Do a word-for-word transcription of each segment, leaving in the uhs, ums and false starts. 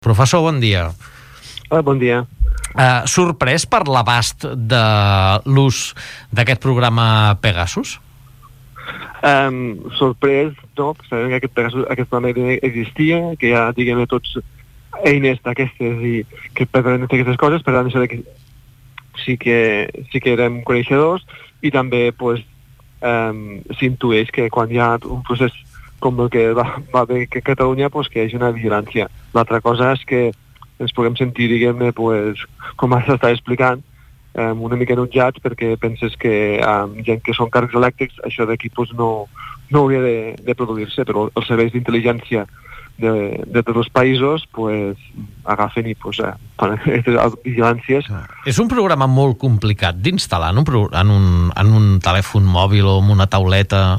Professor, bon dia. Ah, bon dia. Uh, sorprès per l'abast de l'ús d'aquest programa Pegasus? Um, sorprès, no, sabem que aquest, Pegasus, aquest programa existia, que hi ha, diguem-ne, tots eines d'aquestes i que permeten fer aquestes coses, per tant, això que sí que, sí que érem coneixedors i també pues, um, s'intueix que quan hi ha un procés com el que va, va bé que a Catalunya, pues, que hi hagi una vigilància. L'altra cosa és que ens puguem sentir, diguem-ne, pues, com s'està explicant, um, una mica enutjats perquè penses que um, gent que són càrrecs elèctrics, això d'aquí pues, no, no hauria de, de produir-se, però els serveis d'intel·ligència de, de tots els països pues, agafen i pues, eh, fan aquestes vigilàncies. És un programa molt complicat d'instal·lar en, un, en, un, en un telèfon mòbil o en una tauleta.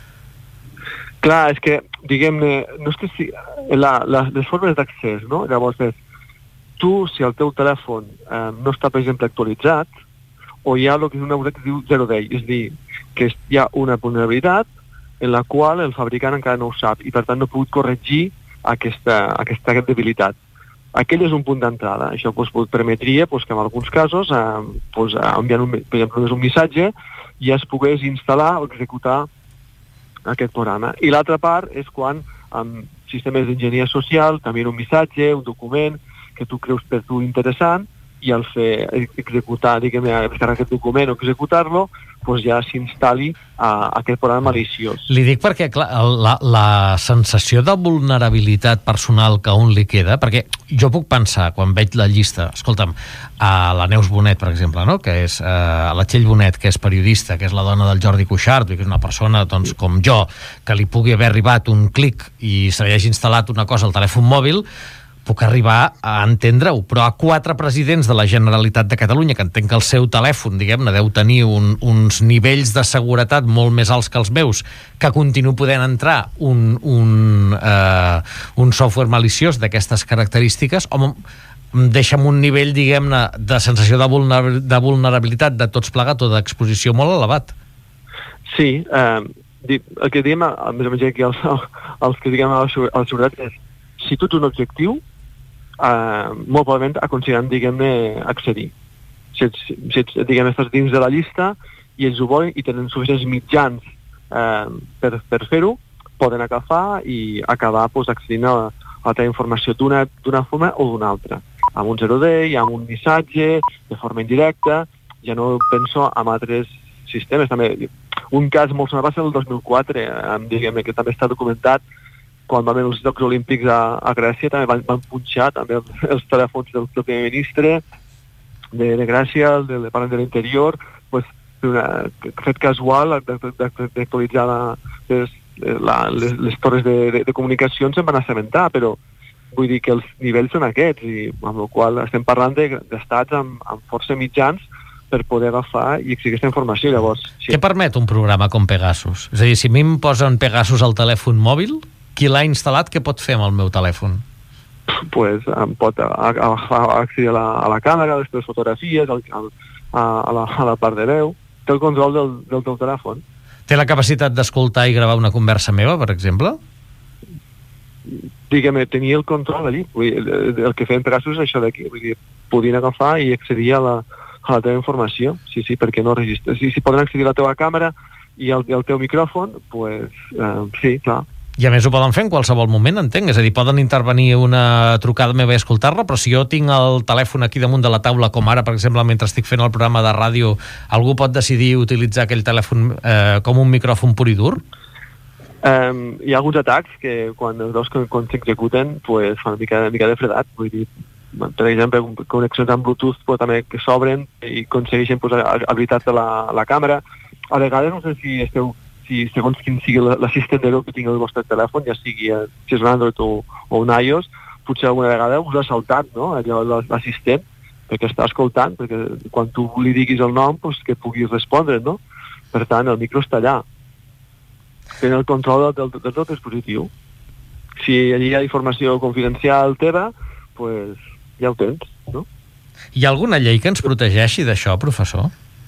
Clar, és que, diguem-ne, no és que si, la, la, les formes d'accés, no? Llavors és, tu, si el teu telèfon eh, no està, per exemple, actualitzat, o hi ha el que és una cosa que es diu zero day, és a dir, que hi ha una vulnerabilitat en la qual el fabricant encara no ho sap i, per tant, no ha pogut corregir aquesta, aquesta debilitat. Aquell és un punt d'entrada. Això pues, permetria pues, que en alguns casos, eh, pues, enviant un, per exemple, un missatge, ja es pogués instal·lar o executar aquest programa. I l'altra part és quan amb sistemes d'enginyeria social canvien un missatge, un document que tu creus per tu interessant i al fer executar, diguem-ne, descarregar aquest document o executar-lo, doncs ja s'instal·li a aquest programa maliciós. Li dic perquè, clar, la, la sensació de vulnerabilitat personal que a un li queda, perquè jo puc pensar, quan veig la llista, escolta'm, a la Neus Bonet, per exemple, no? Que és eh, la Txell Bonet, que és periodista, que és la dona del Jordi Cuixart, que és una persona, doncs, com jo, que li pugui haver arribat un clic i se li hagi instal·lat una cosa al telèfon mòbil, puc arribar a entendre-ho, però a quatre presidents de la Generalitat de Catalunya, que entenc que el seu telèfon, diguem-ne, deu tenir un, uns nivells de seguretat molt més alts que els meus, que continuo podent entrar un, un, eh, un software maliciós d'aquestes característiques, home, em deixa amb un nivell, diguem-ne, de sensació de, vulner de vulnerabilitat de tots plegats o d'exposició molt elevat. Sí, eh, el que diem, a més o menys aquí els, els que diguem a la seguretat és, si tu ets un objectiu, Uh, molt probablement aconseguiran, diguem-ne, accedir. Si ets, si ets diguem-ne, estàs dins de la llista i ells ho volen i tenen suficients mitjans uh, per, per fer-ho, poden agafar i acabar pues, accedint a, a la teva informació d'una forma o d'una altra. Amb un zero day, amb un missatge, de forma indirecta, ja no penso en altres sistemes. També, un cas molt semblant va ser el dos mil quatre, eh, diguem-ne, que també està documentat, quan van haver els Jocs Olímpics a, a Grècia, també van, van punxar també els, els telèfons del, del primer ministre de, de Grècia, del Departament de l'Interior, pues, una, fet casual d'actualitzar les, la, les, les torres de, de, de comunicacions se'n van assabentar, però vull dir que els nivells són aquests, i amb el qual estem parlant d'estats de, amb, amb força mitjans per poder agafar i exigir aquesta informació. Llavors, sí. Què permet un programa com Pegasus? És a dir, si a mi em posen Pegasus al telèfon mòbil, qui l'ha instal·lat, què pot fer amb el meu telèfon? Pues em pot accedir a la, a la càmera, a les teves fotografies, al, a, a, la, a la part de veu. Té el control del, del teu telèfon. Té la capacitat d'escoltar i gravar una conversa meva, per exemple? Diguem-ne, tenia el control allí. Vull dir, el, el que feien Pegasus és això d'aquí. Vull dir, podien agafar i accedir a la, a la teva informació. Sí, sí, perquè no registres. Si, si poden accedir a la teva càmera i al, al teu micròfon, pues, eh, sí, clar. I a més ho poden fer en qualsevol moment, entenc. És a dir, poden intervenir una trucada meva i escoltar-la, però si jo tinc el telèfon aquí damunt de la taula, com ara, per exemple, mentre estic fent el programa de ràdio, algú pot decidir utilitzar aquell telèfon eh, com un micròfon pur i dur? Um, hi ha alguns atacs que quan els veus que quan s'executen pues, fan una mica, una mica de fredat. Vull dir, per exemple, connexions amb Bluetooth pues, també que s'obren i aconsegueixen pues, habilitar-te la, la càmera. A vegades no sé si esteu si segons quin sigui l'assistent de veu que tingui el vostre telèfon, ja sigui si és un Android o, o un iOS, potser alguna vegada us ha saltat, no?, allò l'assistent, perquè està escoltant, perquè quan tu li diguis el nom, pues, que puguis respondre, no? Per tant, el micro està allà. Tenen el control del, del, del teu dispositiu. Si allí hi ha informació confidencial teva, pues, ja ho tens, no? Hi ha alguna llei que ens protegeixi d'això, professor?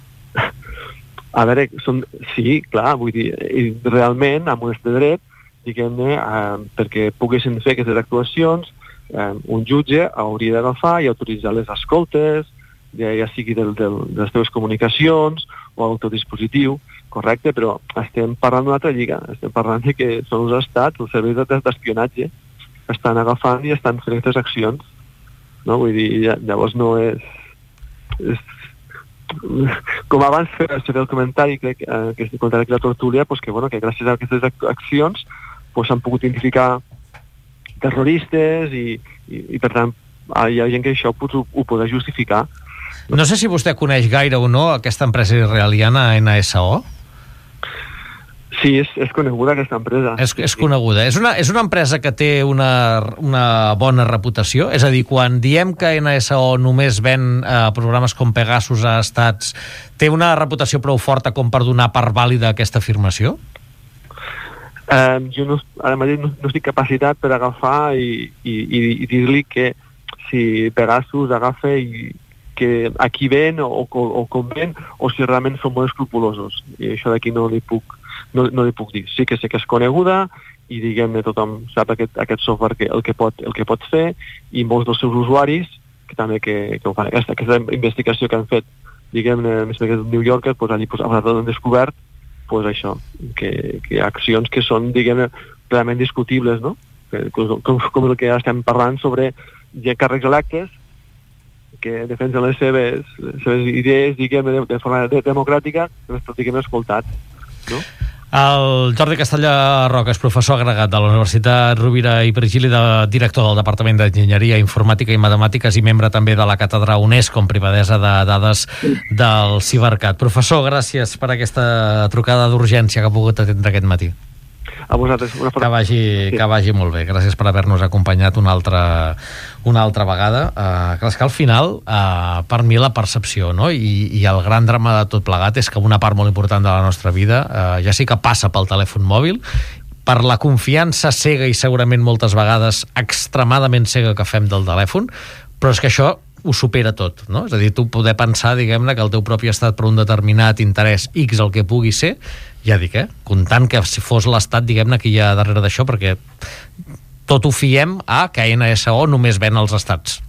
A veure, són, sí, clar, vull dir, realment, amb un estat de dret, diguem-ne, eh, perquè poguessin fer aquestes actuacions, eh, un jutge hauria d'agafar i autoritzar les escoltes, ja, ja sigui del, del, de les teves comunicacions o el teu dispositiu, correcte, però estem parlant d'una altra lliga, estem parlant de que són els estats, els serveis d'espionatge, que estan agafant i estan fent aquestes accions, no? Vull dir, llavors no és... és com abans fer el comentari, crec eh, que és el comentari de la tertúlia, pues que, bueno, que gràcies a aquestes accions pues, s'han pogut identificar terroristes i, i, i per tant hi ha gent que això pues, ho, ho pot justificar. No sé si vostè coneix gaire o no aquesta empresa israeliana N S O. Sí, és, és coneguda aquesta empresa. És, és coneguda. És una, és una empresa que té una, una bona reputació? És a dir, quan diem que N S O només ven eh, programes com Pegasus a estats, té una reputació prou forta com per donar per vàlida aquesta afirmació? Eh, jo no, ara mateix no, no estic capacitat per agafar i, i, i, i dir-li que si Pegasus agafa i que aquí ven o, o, o com ven, o si realment són molt escrupulosos. I això d'aquí no li puc no, no li puc dir. Sí que sé que és coneguda i diguem-ne tothom sap aquest, aquest software que, el, que pot, el que pot fer i molts dels seus usuaris que també que, que ho fan. Aquesta, aquesta investigació que han fet, diguem-ne, més que el New Yorker, pues, allí pues, han descobert pues, això, que, que accions que són, diguem-ne, realment discutibles, no? Que, com, com el que estem parlant sobre càrrecs electes que defensen les seves, les seves idees, diguem, de, de forma de, democràtica, que diguem, escoltat, no? El Jordi Castellà Roca és professor agregat de la Universitat Rovira i Virgili, de director del Departament d'Enginyeria Informàtica i Matemàtiques i membre també de la càtedra UNESCO en privadesa de dades del Cibercat. Professor, gràcies per aquesta trucada d'urgència que ha pogut atendre aquest matí. A vosaltres. Una que, vagi, sí. que vagi molt bé. Gràcies per haver-nos acompanyat una altra, una altra vegada. Uh, clar, és que al final, uh, per mi la percepció, no? I, i el gran drama de tot plegat és que una part molt important de la nostra vida uh, ja sí que passa pel telèfon mòbil, per la confiança cega i segurament moltes vegades extremadament cega que fem del telèfon, però és que això ho supera tot, no? És a dir, tu poder pensar, diguem-ne, que el teu propi estat per un determinat interès X, el que pugui ser, ja dic, eh? Comptant que si fos l'estat, diguem-ne, que hi ha darrere d'això, perquè tot ho fiem a que N S O només ven als estats.